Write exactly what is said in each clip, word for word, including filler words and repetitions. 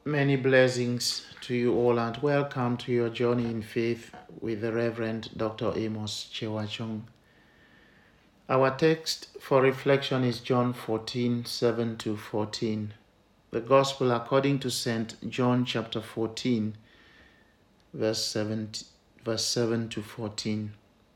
Many blessings to you all and welcome to your journey in faith with the Reverend Doctor Amos Chewachong. Our text for reflection is John fourteen, seven to fourteen. The Gospel according to Saint John chapter fourteen, verse seven, verse seven to fourteen.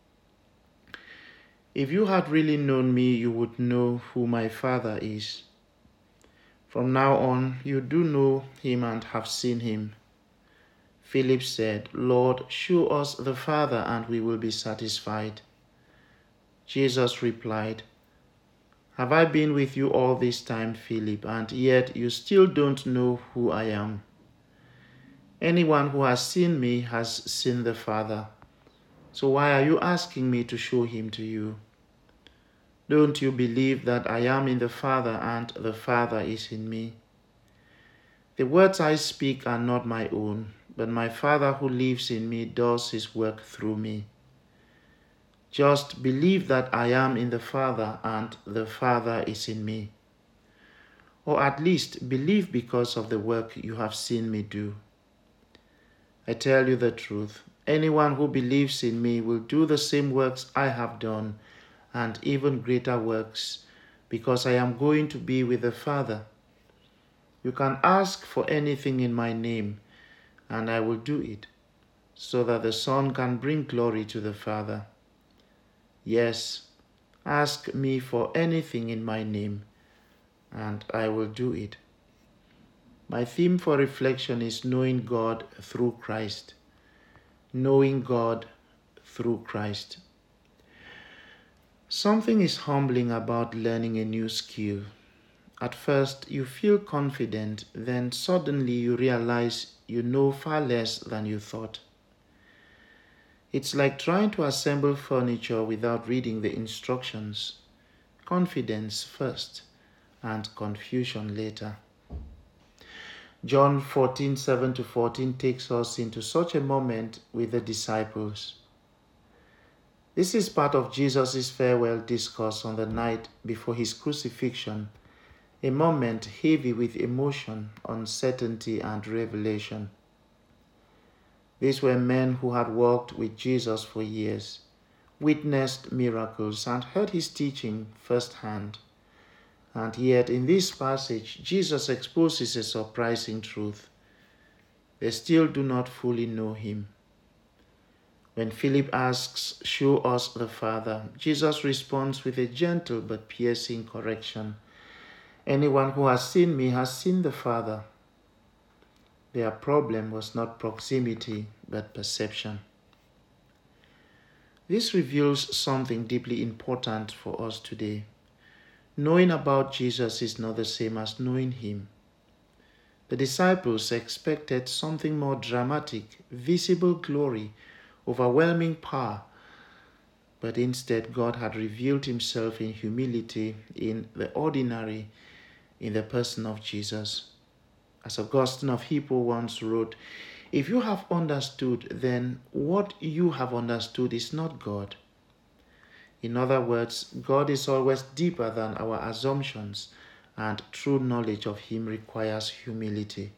If you had really known me, you would know who my Father is. From now on, you do know him and have seen him. Philip said, Lord, show us the Father and we will be satisfied. Jesus replied, Have I been with you all this time, Philip, and yet you still don't know who I am? Anyone who has seen me has seen the Father. So why are you asking me to show him to you? Don't you believe that I am in the Father and the Father is in me? The words I speak are not my own, but my Father who lives in me does his work through me. Just believe that I am in the Father and the Father is in me. Or at least believe because of the work you have seen me do. I tell you the truth, anyone who believes in me will do the same works I have done, and even greater works, because I am going to be with the Father. You can ask for anything in my name, and I will do it, so that the Son can bring glory to the Father. Yes, ask me for anything in my name, and I will do it. My theme for reflection is knowing God through Christ. Knowing God through Christ. Something is humbling about learning a new skill. At first, you feel confident, then suddenly you realize you know far less than you thought. It's like trying to assemble furniture without reading the instructions. Confidence first, and confusion later. John fourteen, seven to fourteen takes us into such a moment with the disciples. This is part of Jesus' farewell discourse on the night before his crucifixion, a moment heavy with emotion, uncertainty, and revelation. These were men who had walked with Jesus for years, witnessed miracles, and heard his teaching firsthand. And yet in this passage, Jesus exposes a surprising truth. They still do not fully know him. When Philip asks, Show us the Father, Jesus responds with a gentle but piercing correction. Anyone who has seen me has seen the Father. Their problem was not proximity, but perception. This reveals something deeply important for us today. Knowing about Jesus is not the same as knowing him. The disciples expected something more dramatic, visible glory, overwhelming power, but instead God had revealed himself in humility, in the ordinary, in the person of Jesus. As Augustine of Hippo once wrote, if you have understood, then what you have understood is not God. In other words, God is always deeper than our assumptions, and true knowledge of him requires humility.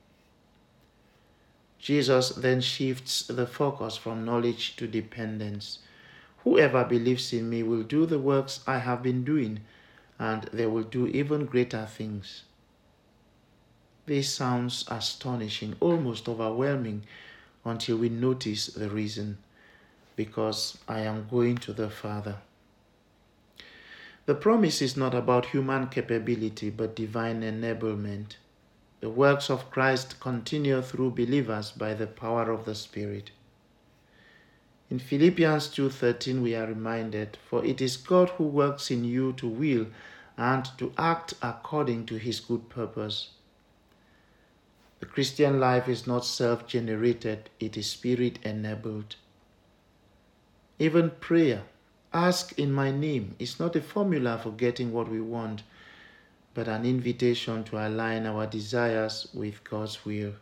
Jesus then shifts the focus from knowledge to dependence. Whoever believes in me will do the works I have been doing, and they will do even greater things. This sounds astonishing, almost overwhelming, until we notice the reason. Because I am going to the Father. The promise is not about human capability, but divine enablement. The works of Christ continue through believers by the power of the Spirit. In Philippians two thirteen we are reminded, For it is God who works in you to will and to act according to his good purpose. The Christian life is not self-generated, it is Spirit-enabled. Even prayer, ask in my name, is not a formula for getting what we want, but an invitation to align our desires with God's will.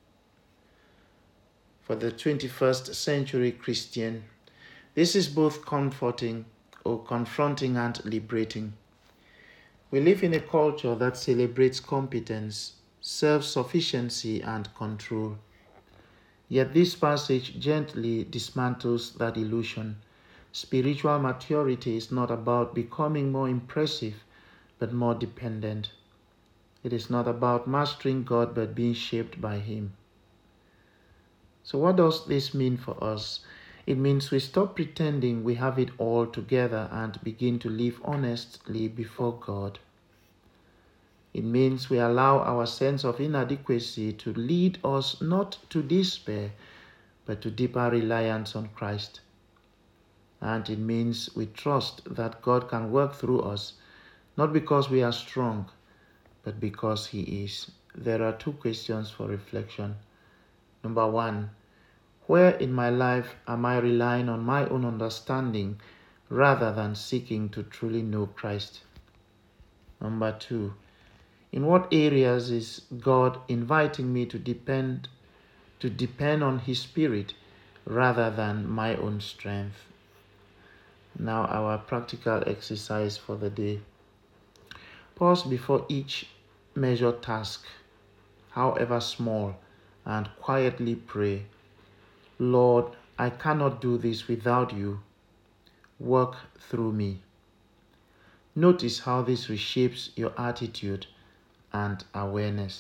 For the twenty-first century Christian, this is both comforting or confronting and liberating. We live in a culture that celebrates competence, self-sufficiency, and control. Yet this passage gently dismantles that illusion. Spiritual maturity is not about becoming more impressive, but more dependent. It is not about mastering God, but being shaped by Him. So what does this mean for us? It means we stop pretending we have it all together and begin to live honestly before God. It means we allow our sense of inadequacy to lead us not to despair, but to deeper reliance on Christ. And it means we trust that God can work through us, not because we are strong, but because He is. There are two questions for reflection. Number one, where in my life am I relying on my own understanding rather than seeking to truly know Christ? Number two, in what areas is God inviting me to depend to depend on His Spirit rather than my own strength? Now our practical exercise for the day. Pause before each measured task, however small, and quietly pray, Lord, I cannot do this without you. Work through me. Notice how this reshapes your attitude and awareness.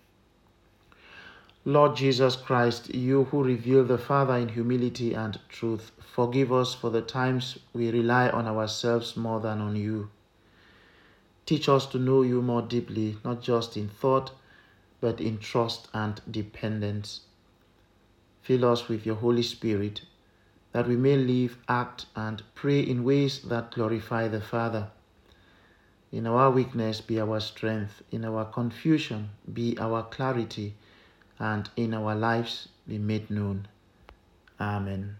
Lord Jesus Christ, you who reveal the Father in humility and truth, forgive us for the times we rely on ourselves more than on you. Teach us to know you more deeply, not just in thought, but in trust and dependence. Fill us with your Holy Spirit, that we may live, act, and pray in ways that glorify the Father. In our weakness, be our strength. In our confusion, be our clarity. And in our lives, be made known. Amen.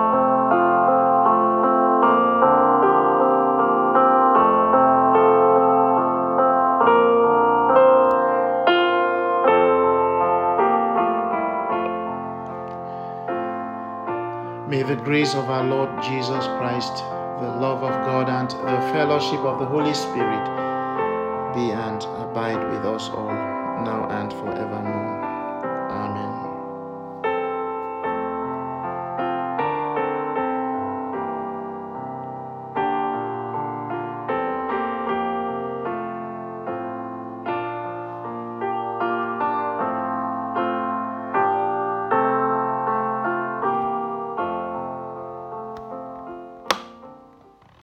May the grace of our Lord Jesus Christ, the love of God, and the fellowship of the Holy Spirit be and abide with us all, now and forevermore.